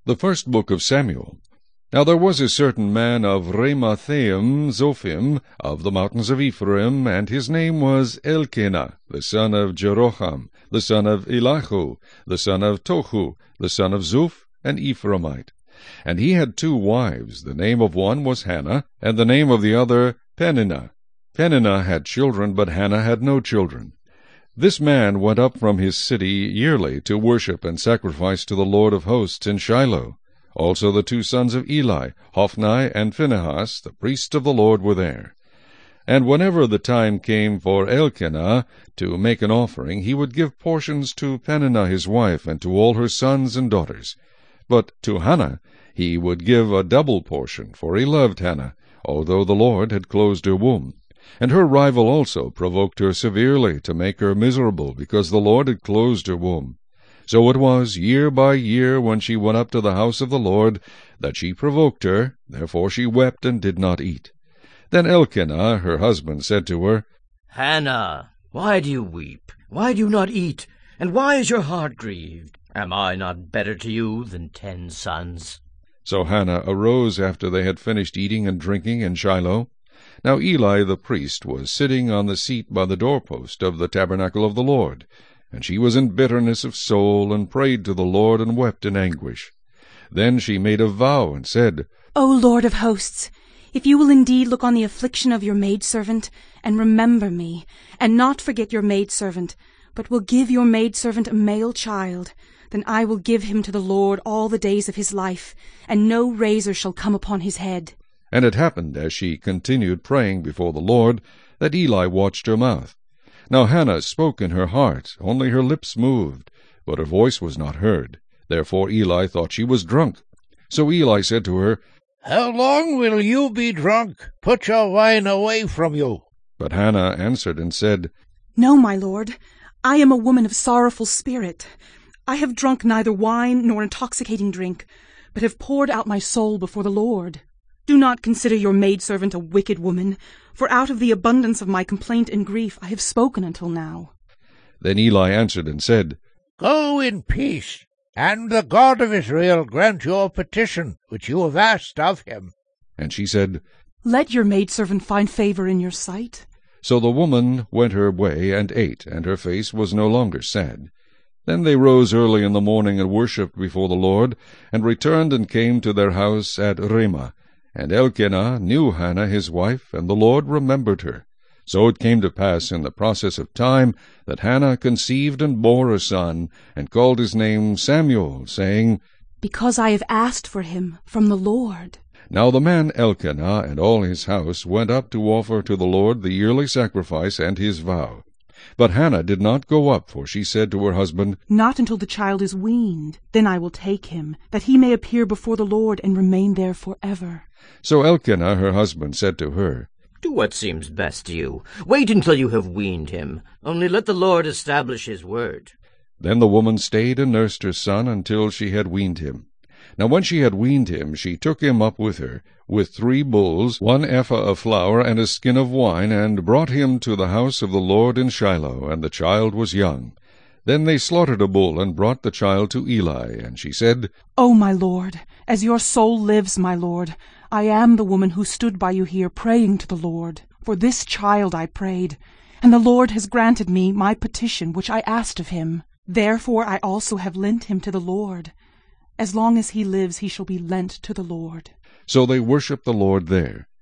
The first book of Samuel. Now there was a certain man of Ramathaim Zophim, of the mountains of Ephraim, and his name was Elkanah, the son of Jeroham, the son of Elihu, the son of Tohu, the son of Zuph, an Ephraimite. And he had 2 wives. The name of one was Hannah, and the name of the other Peninnah. Peninnah had children, but Hannah had no children. This man went up from his city yearly to worship and sacrifice to the Lord of hosts in Shiloh. Also the 2 sons of Eli, Hophni and Phinehas, the priests of the Lord, were there. And whenever the time came for Elkanah to make an offering, he would give portions to Peninnah his wife, and to all her sons and daughters. But to Hannah he would give a double portion, for he loved Hannah, although the Lord had closed her womb. And her rival also provoked her severely, to make her miserable, because the Lord had closed her womb. So it was, year by year, when she went up to the house of the Lord, that she provoked her. Therefore she wept and did not eat. Then Elkanah her husband said to her, Hannah, why do you weep? Why do you not eat? And why is your heart grieved? Am I not better to you than 10 sons? So Hannah arose after they had finished eating and drinking in Shiloh. Now Eli the priest was sitting on the seat by the doorpost of the tabernacle of the Lord. And she was in bitterness of soul, and prayed to the Lord, and wept in anguish. Then she made a vow, and said, O Lord of hosts, if you will indeed look on the affliction of your maidservant, and remember me, and not forget your maidservant, but will give your maidservant a male child, then I will give him to the Lord all the days of his life, and no razor shall come upon his head. And it happened, as she continued praying before the Lord, that Eli watched her mouth. Now Hannah spoke in her heart, only her lips moved, but her voice was not heard. Therefore Eli thought she was drunk. So Eli said to her, How long will you be drunk? Put your wine away from you. But Hannah answered and said, No, my lord, I am a woman of sorrowful spirit. I have drunk neither wine nor intoxicating drink, but have poured out my soul before the Lord. Do not consider your maidservant a wicked woman, for out of the abundance of my complaint and grief I have spoken until now. Then Eli answered and said, Go in peace, and the God of Israel grant your petition, which you have asked of him. And she said, Let your maidservant find favor in your sight. So the woman went her way and ate, and her face was no longer sad. Then they rose early in the morning and worshipped before the Lord, and returned and came to their house at Ramah. And Elkanah knew Hannah his wife, and the Lord remembered her. So it came to pass in the process of time that Hannah conceived and bore a son, and called his name Samuel, saying, Because I have asked for him from the Lord. Now the man Elkanah and all his house went up to offer to the Lord the yearly sacrifice and his vow. But Hannah did not go up, for she said to her husband, Not until the child is weaned, then I will take him, that he may appear before the Lord and remain there forever. So Elkanah her husband said to her, Do what seems best to you. Wait until you have weaned him. Only let the Lord establish his word. Then the woman stayed and nursed her son until she had weaned him. Now when she had weaned him, she took him up with her, with 3 bulls, 1 ephah of flour, and a skin of wine, and brought him to the house of the Lord in Shiloh, and the child was young. Then they slaughtered a bull, and brought the child to Eli, and she said, O my Lord, as your soul lives, my Lord, I am the woman who stood by you here praying to the Lord. For this child I prayed, and the Lord has granted me my petition which I asked of him. Therefore I also have lent him to the Lord. As long as he lives he shall be lent to the Lord. So they worshipped the Lord there.